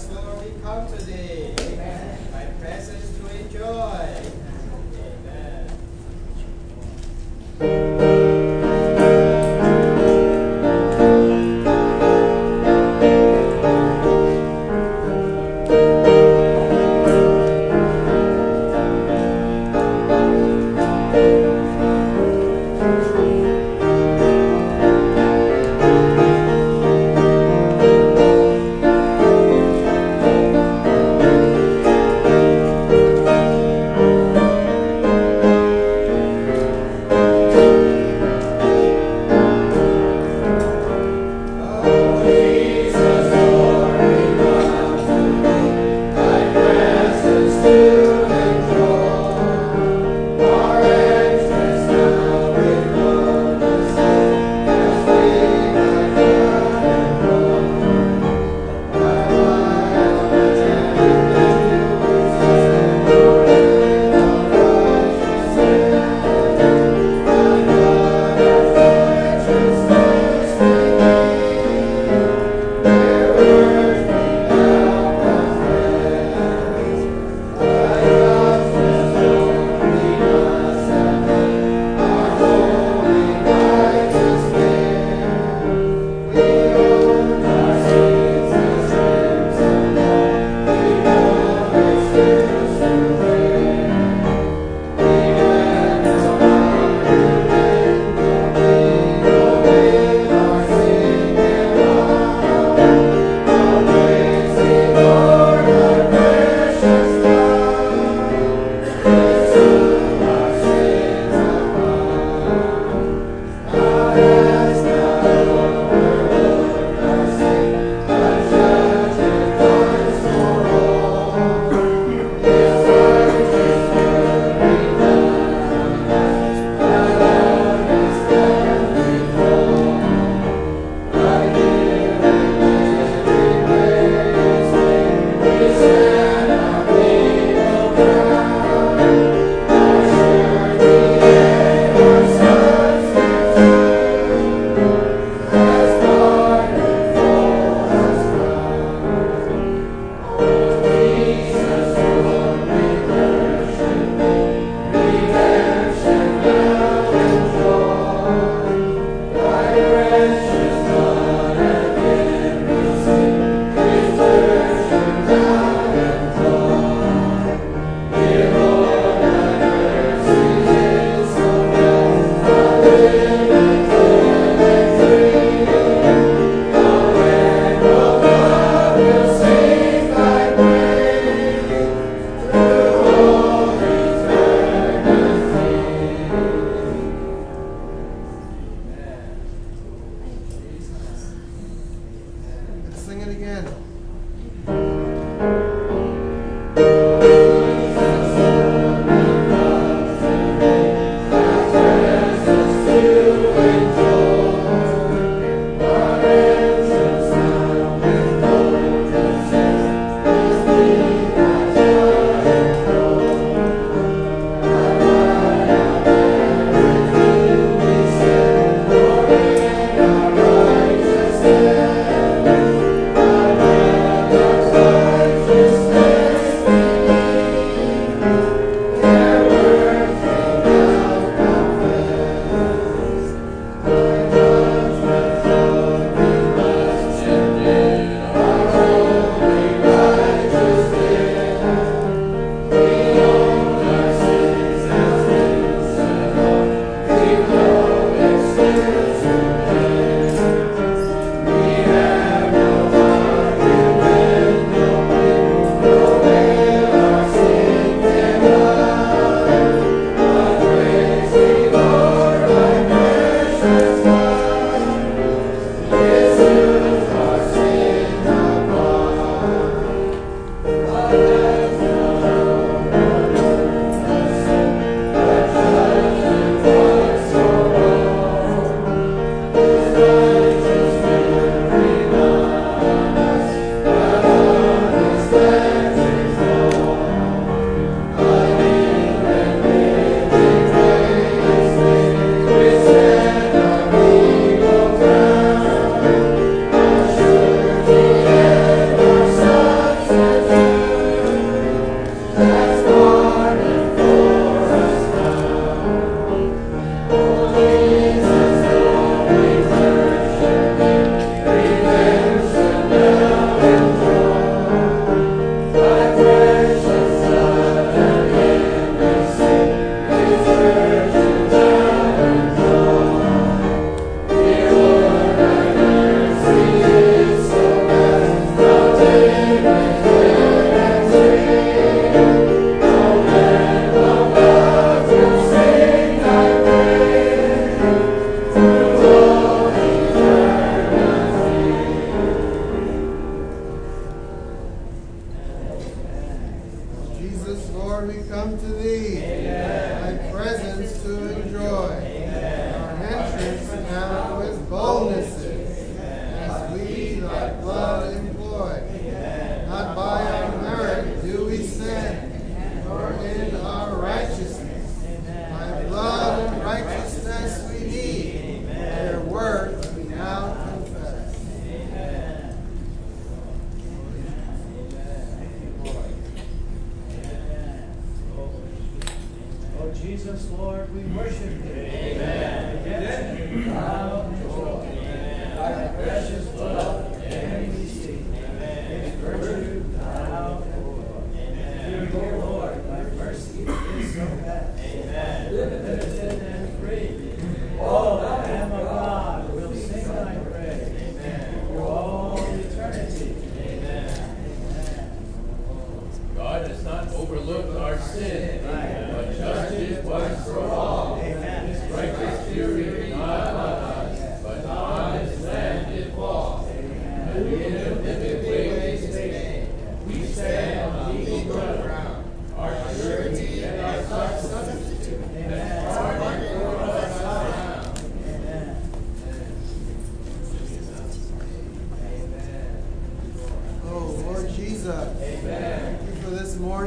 Lord, we come today. Amen. My presence to enjoy. Amen.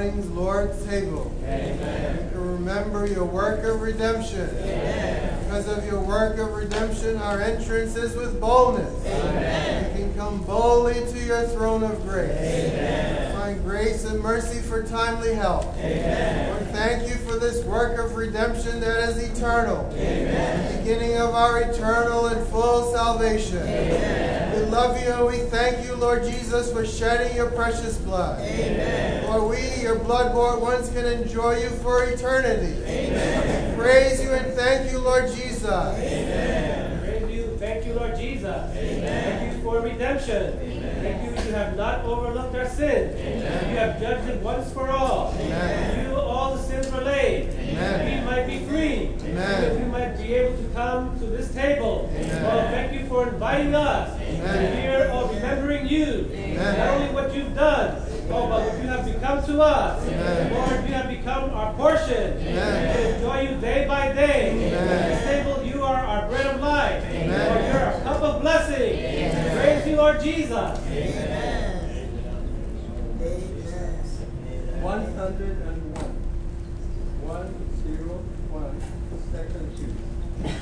morning's Lord's table. Amen. We can remember your work of redemption. Amen. Because of your work of redemption, our entrance is with boldness. Amen. We can come boldly to your throne of grace. Amen. Find grace and mercy for timely help. Amen. Lord, thank you for this work of redemption that is eternal. Amen. The beginning of our eternal and full salvation. Amen. We love you and we thank you, Lord Jesus, for shedding your precious blood. Amen. Lord, we, your blood-bought ones, can enjoy you for eternity. Amen. We praise you and thank you, Lord Jesus. Amen. Praise you. Thank you, Lord Jesus. Amen. Thank you for redemption. Amen. Thank you, you have not overlooked our sins. Amen. You have judged it once for all. Amen. You, all the sins were laid. Amen. We might be free. Amen. That we might be able to come to this table. Amen. Oh, thank you for inviting us Amen. to hear of remembering you. Amen. Not only what you've done, oh, but what you have become to us. Amen. Lord, you have become our portion. Amen. We enjoy you day by day. Amen. At this table, you are our bread of life. Amen. Lord, you're our cup of blessing. Amen. Praise you, Lord Jesus. Amen. 101. 101. Second two.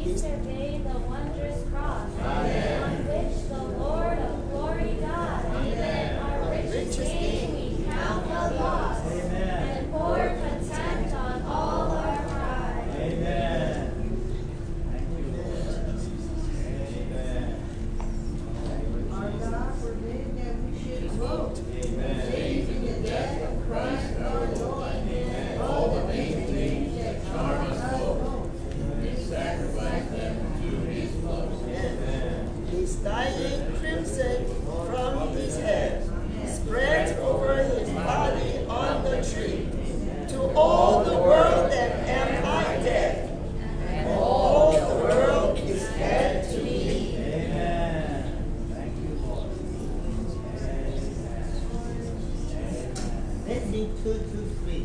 we survey the wondrous cross, on which the Lord of glory died. Our richest gain we count the loss, and pour contempt on all our pride. Amen. Thank you, Lord. Amen. Our God forbid that we should vote. Amen. Saving the death of Christ our Lord. Amen. All the vain things that charm us both, and sacrifice them to his blood. Amen. His styling crimson from his head spreads over his body on the tree. To all the world that am I dead, and all the world is dead to me. Amen. Thank you, Lord. Amen. Let's sing 2, 2, 3.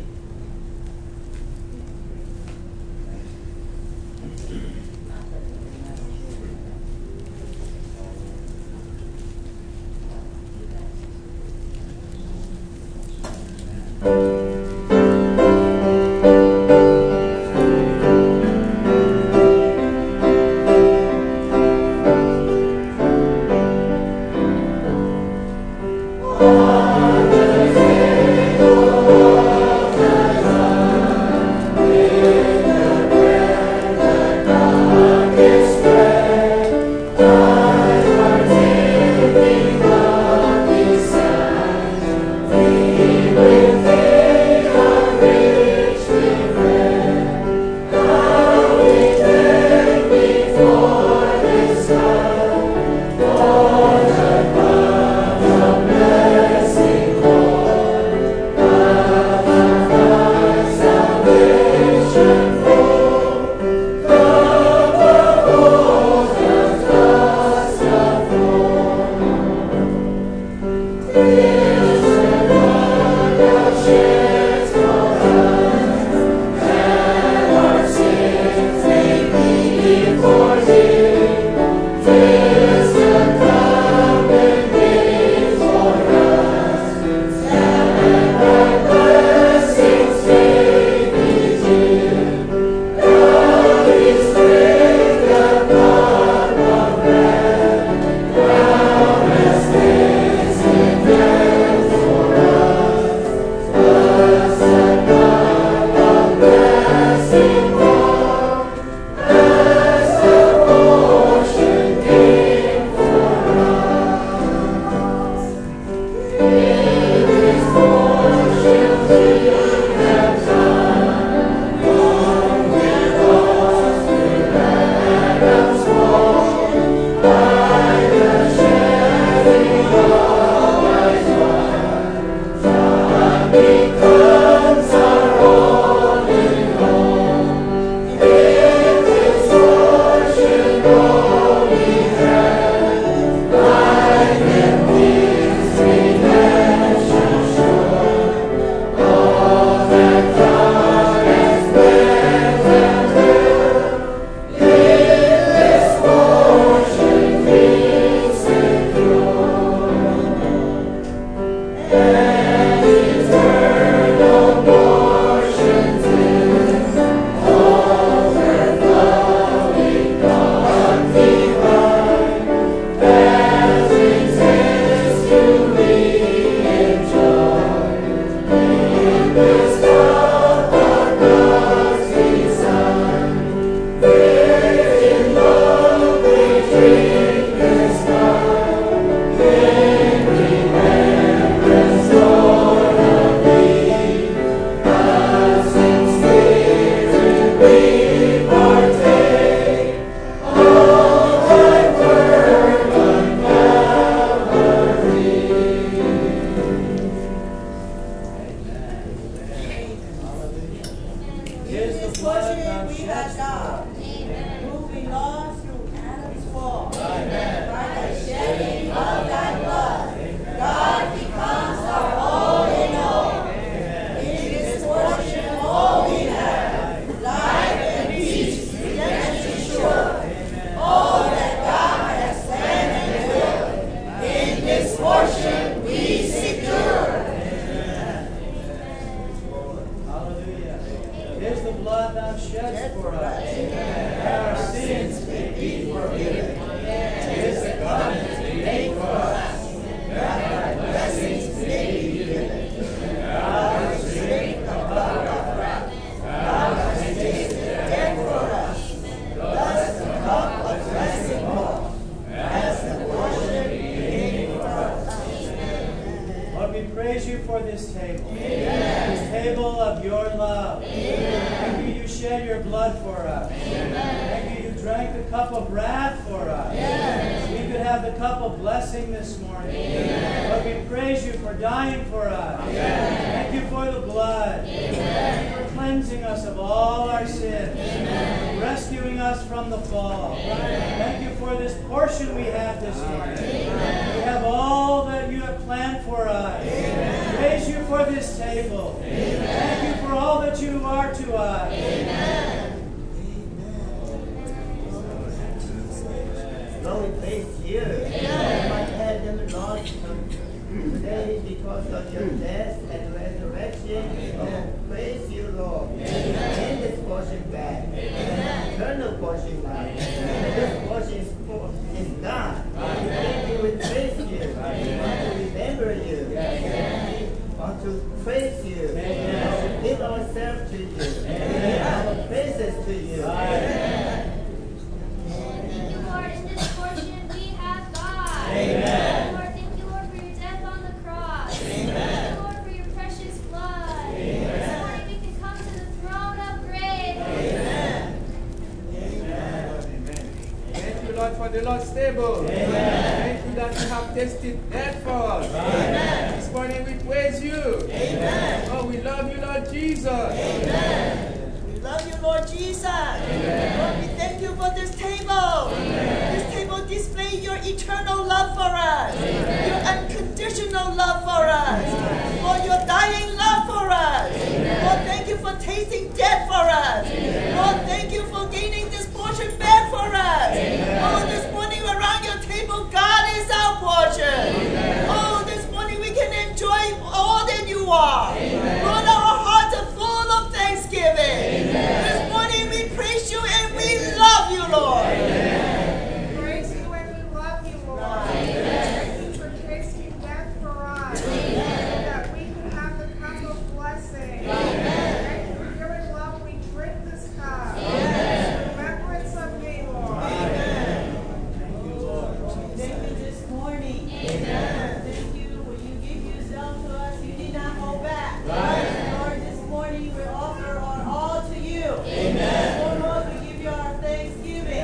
Here's the blood of We have God, Amen. who we lost through Adam's fall. blood for us. Thank you, you drank the cup of wrath for us. We could have the cup of blessing this morning. Lord, we praise you for dying for us. Thank you for the blood. Thank you for cleansing us of all our sins. Rescuing us from the fall. Thank you for this portion we have this morning. We have all that you have planned for us. Praise you for this table. Thank you for all that you are to us. Lord, we praise you. My head and Lord, today because of your death and resurrection. Oh, praise you, Lord. And this portion back. Eternal portion back. This portion is gone. Thank you, we praise you. We want to remember you. We want to praise you. We give ourselves to you. We give our praises to you. Thank you, Lord. In this portion we have God. Amen. Lord, thank you, Lord, for your death on the cross. Thank you, Lord, for your precious blood. This morning we can come to the throne of grace. Thank you, Lord, for the Lord's table. Thank you that you have tasted death for us. This morning we praise you. Oh, we love you, Lord Jesus. We love you, Lord Jesus. Lord, we thank you for this table. This table displays your eternal love for us, your unconditional love for us, for your dying love for us. Lord, thank you for tasting death for us. Lord, thank you for gaining this portion back for us. Oh, this morning around your table, God is our portion. Oh, this morning we can enjoy all that you are. Lord, our hearts are full of thanksgiving. This morning we praise you and we love you, Lord. Praise you and we love you, Lord. Thank you for tasting death for us, so that we can have the cup of blessing. Thank you for your love. We drink this cup. In remembrance of me, Lord. Thank you this morning. Thank you when you give yourself to us, you did not hold back. Lord, this morning we offer our all to you. Oh Lord, we give you our thanksgiving.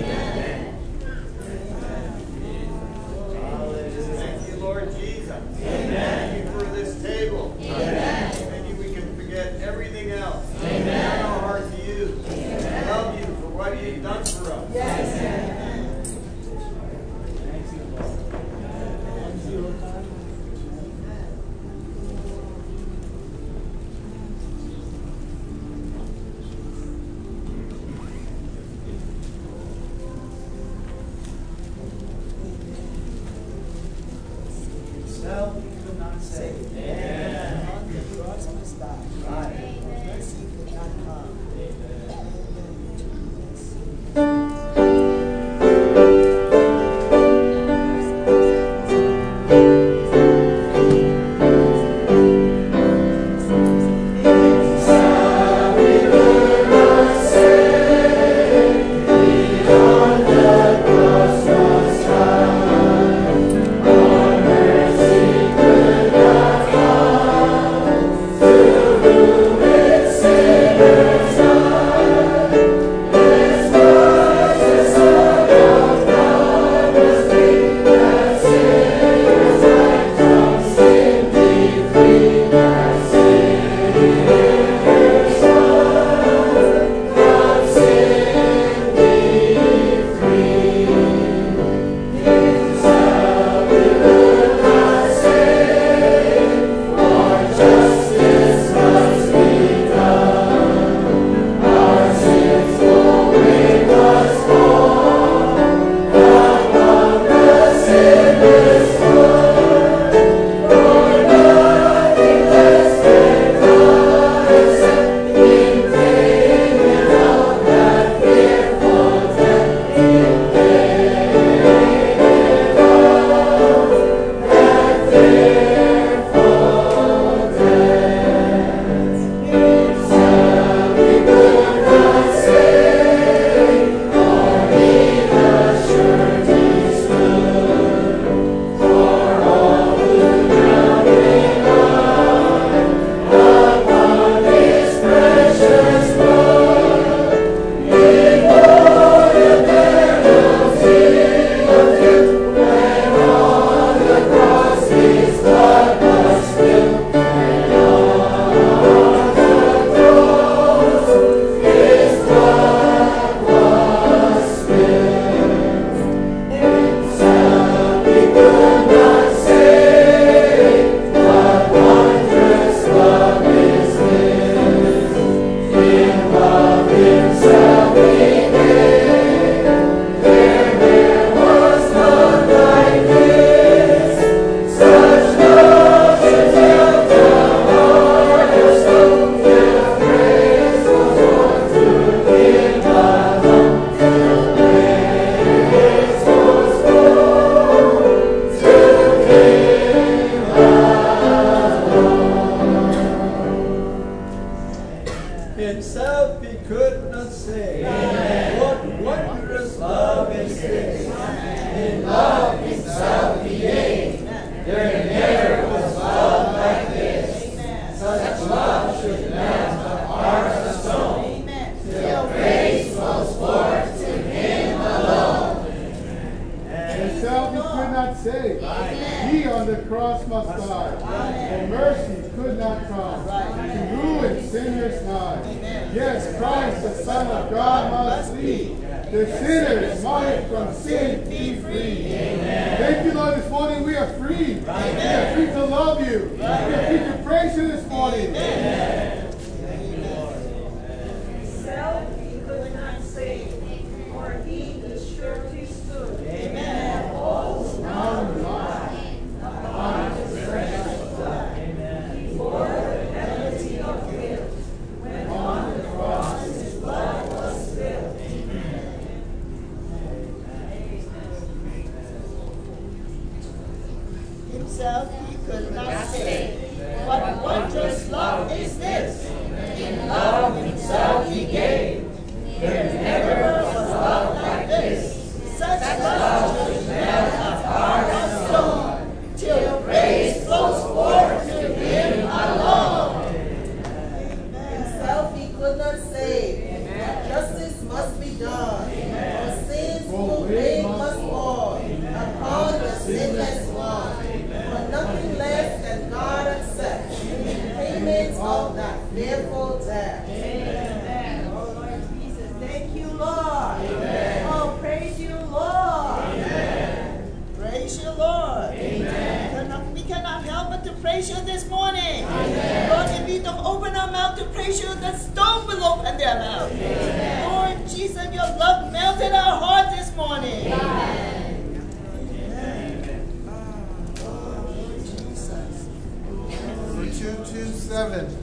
Thank you, Lord Jesus. Thank you for this table. Thank you we can forget everything else. Turn our heart to you. Love you for what you've done for us. Thank you, Lord. 1-0 time. Self you could not save. Amen. On the cross must die. Mercy could not come. Amen. save. He on the cross must die. For mercy could not come. To ruin sinners high. Yes, Christ, the Son of God, must lead. The sinners might from sin be free. Thank you, Lord, this morning we are free. We are free to love you. We are free to praise you this morning. Self he could not save, for he the surety stood. Amen. All who now rely upon his precious blood. He bore the penalty of guilt, when on the cross his blood was spilled. Himself he could not save. What wondrous love is this? In love himself he gave. There never was love like this. Such love should melt a heart of stone, till praise flows forth to him alone. Himself he could not save. Justice must be done. For sins full blame must fall upon the sinless one. For nothing less than God accepts in payment of that fearful debt. Amen. Oh, Lord Jesus, thank you, Lord. Amen. Oh, praise you, Lord. Amen. Praise you, Lord. Amen. We cannot help but to praise you this morning. Amen. Lord, if we don't open our mouth to praise you, the stone will open their mouth. Amen. Lord Jesus, your love melted our heart this morning. Amen. Oh, Lord Jesus. 227.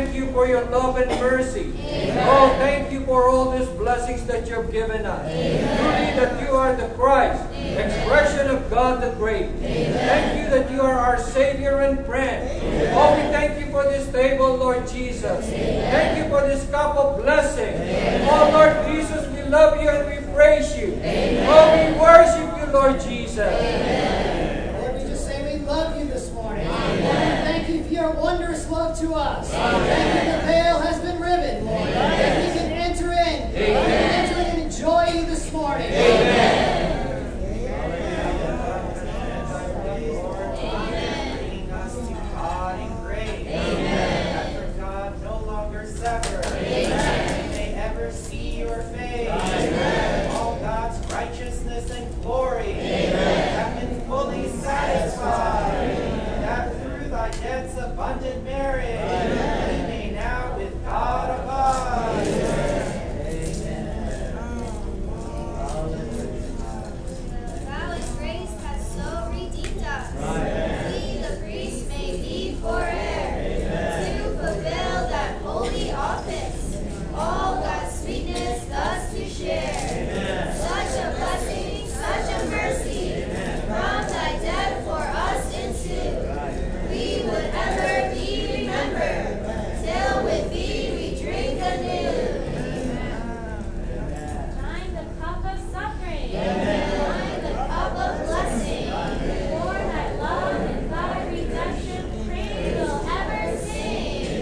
thank you for your love and mercy. Oh, thank you for all these blessings that you've given us. Truly that you are the Christ, expression of God the great. Thank you that you are our Savior and friend. Oh, we thank you for this table, Lord Jesus. Thank you for this cup of blessing. Oh, Lord Jesus, we love you and we praise you. Oh, we worship you, Lord Jesus. Lord, we just say we love you this morning. Thank you for your wondrous love to us. Thank you the veil has been riven, Lord. That we can enter in. We can enter in and enjoy you this morning. Righteousness and glory have been fully satisfied, that through thy death's abundant merit we may now with God abide. The vow of grace has so redeemed us. We, the priests, may be forever to fulfill that holy office. All God's sweetness thus to share. Such a blessing, such a mercy, from thy death for us ensued. We would ever be remembered, till with thee we drink anew. Join the cup of suffering, join the cup of blessing. For thy love and thy redemption, praise will ever sing.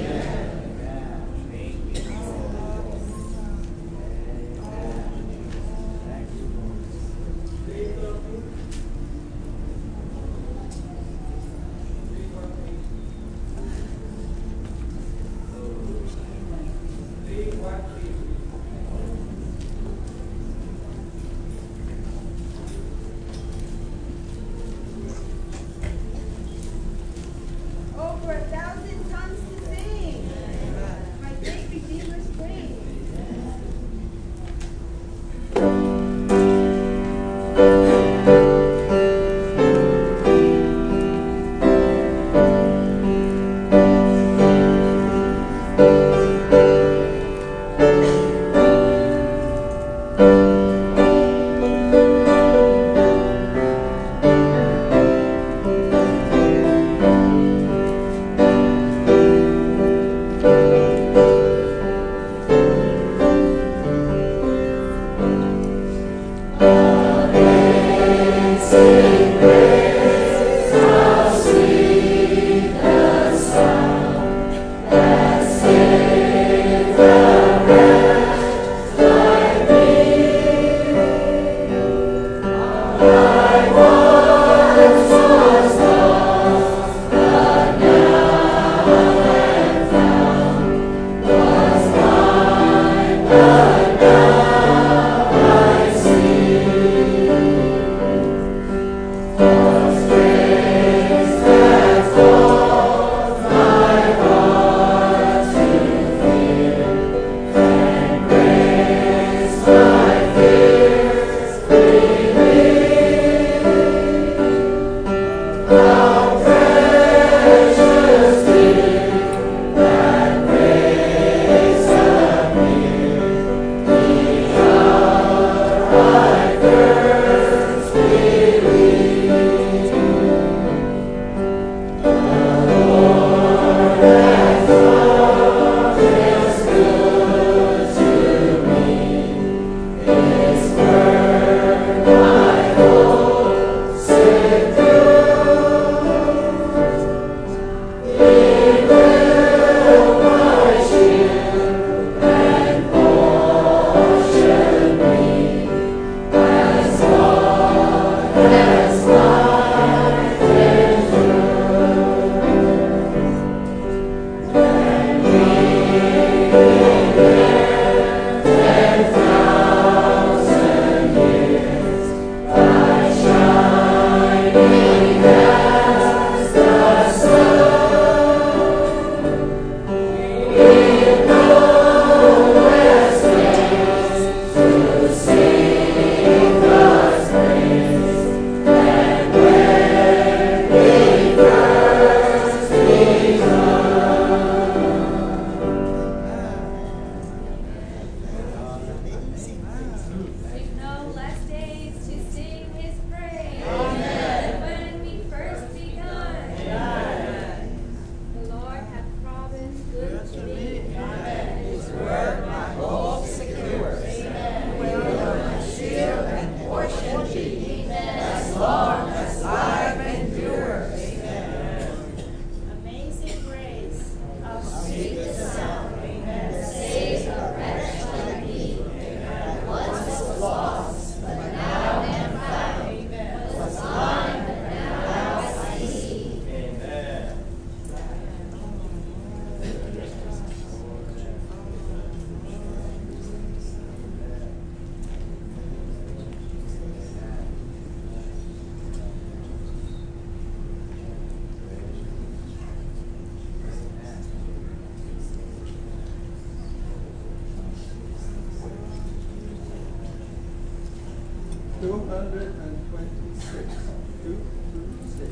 Over 1,000 tongues to sing. My great Redeemer's praise. 226. 226.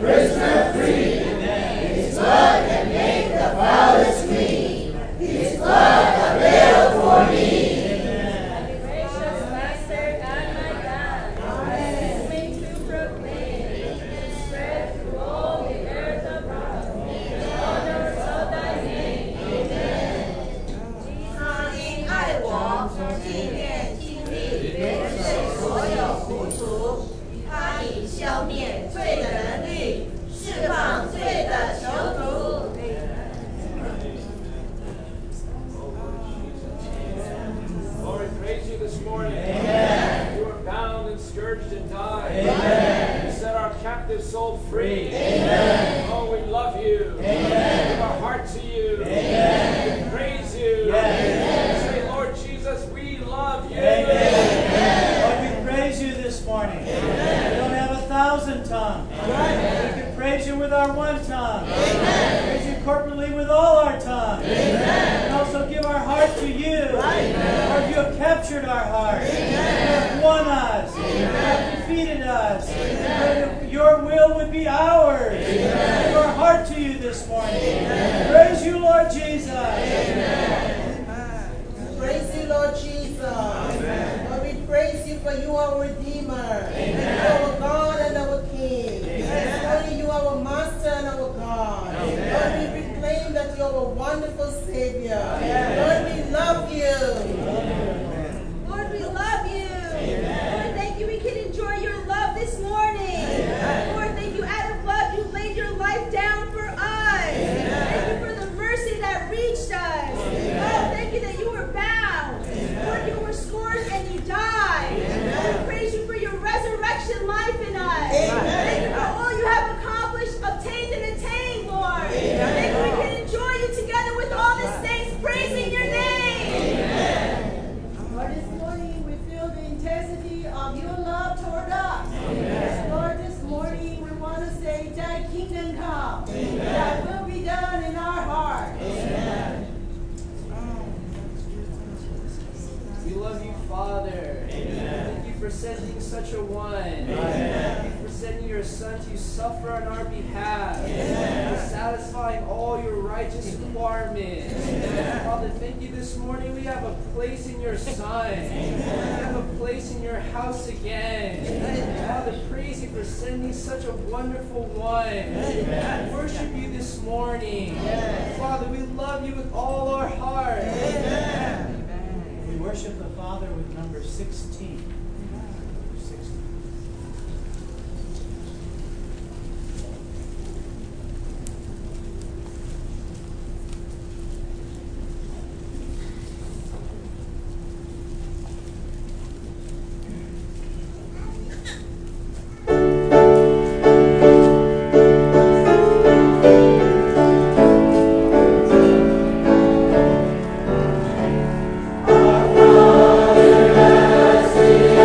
prisoner free. His blood can make the foulest clean. His blood availed for me. Gracious Master and my God, bless me to proclaim and spread through all the earth abroad the honors of thy name. Amen. 他因爱我，纪念经历原罪所有苦楚，他以消灭罪的能力，释放罪的囚徒。 Lord, we praise you this morning. Amen. You were bound and scourged and died. Amen. You set our captive soul free. Amen. Oh, we love you. Amen. Give our heart to you. Amen. We praise you. Yes. Say, Lord Jesus, we love you. Amen. Lord, we praise you this morning. We don't have 1,000 tongues. We can praise you with our one tongue. Praise you corporately with all our tongues. And also give our heart to you. Lord, you have captured our hearts. You have won us. You have defeated us. Lord, your will would be ours. Give our heart to you this morning. Praise you, Lord Jesus. Praise you, Lord Jesus. Lord, we praise you for you are our Redeemer. You are our God and our King. This morning you are our Master and our God. Lord, we proclaim that you are a wonderful Savior. Lord, we love you. Lord, we love you. Lord, thank you. We can enjoy your love this morning. Lord, thank you. Out of love, you laid your life down for us. Thank you for the mercy that reached us. Oh, thank you that you were bound. Lord, you were scourged and you died. Lord, we praise you for your resurrection life in us. Thank you for all you have accomplished, obtained, and attained, Lord. Thank you. We can enjoy you together with all the saints praising your name. Lord, this morning we feel the intensity of your love toward us. Yes, Lord, this morning we want to say, thy kingdom come. Thy will be done in our hearts. We love you, Father. Thank you for sending such a one. Thank you for sending your Son to suffer on our behalf. For satisfying all your righteous requirements. Father, thank you this morning. We have a place in your Son. We have a place in your house again. Father, praise you for sending such a wonderful one. We worship you this morning. Father, we love you with all our heart. We worship the Father with number 16. Number 16. Our Father,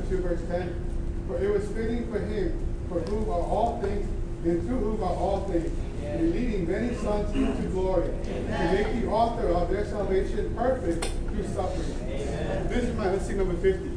2, verse 10. For it was fitting for him, for whom are all things, and through whom are all things, in leading many sons into glory, to make the author of their salvation perfect through suffering. This is my, let's sing number 50.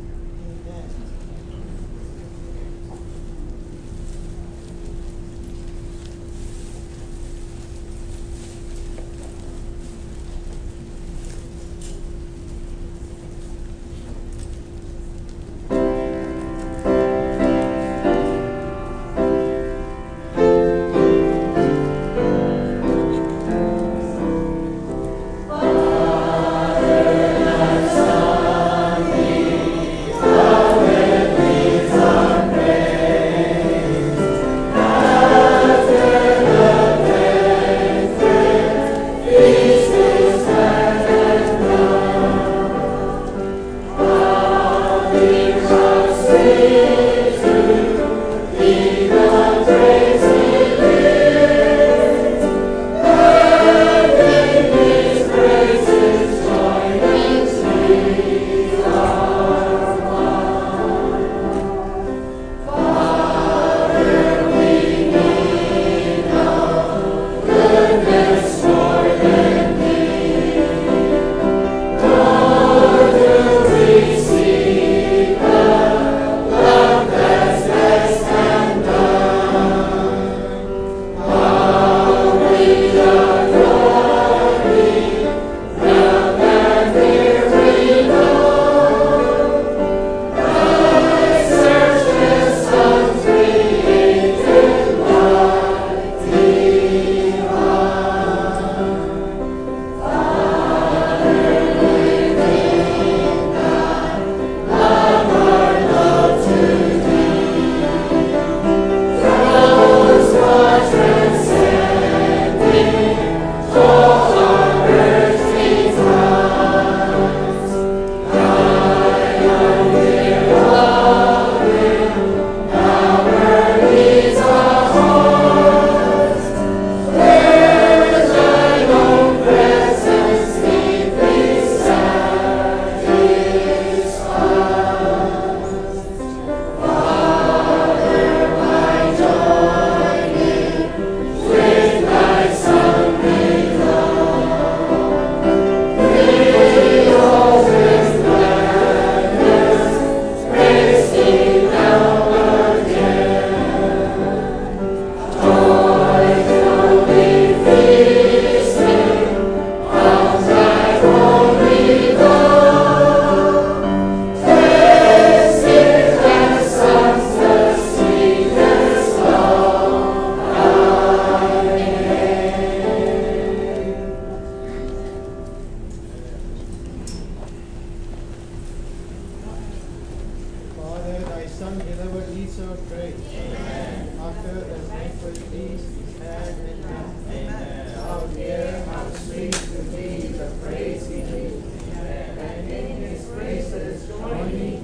Son delivered thee so great. After the thankful feast he had in him. How dear, how sweet to thee the praise he gave. And in his praises join me